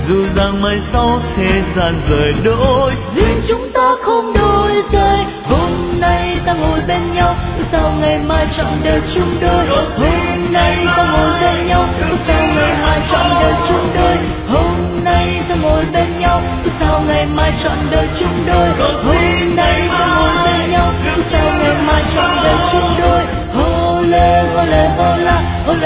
dù rằng mai sau thế gian rời đôi, duyên chúng ta không đôi rời. Hôm nay ta ngồi bên nhau, sao ngày mai trọn đời chung đôi. Hôm nay ta ngồi bên nhau, sao ngày mai trọn đời chung đôi. Hôm nay ta ngồi bên nhau, sao ngày mai trọn đời chung đôi. Hôm nay ta ngồi bên nhau, sao ngày mai trọn đời chung đôi. Hô lê hô lê hô la, hô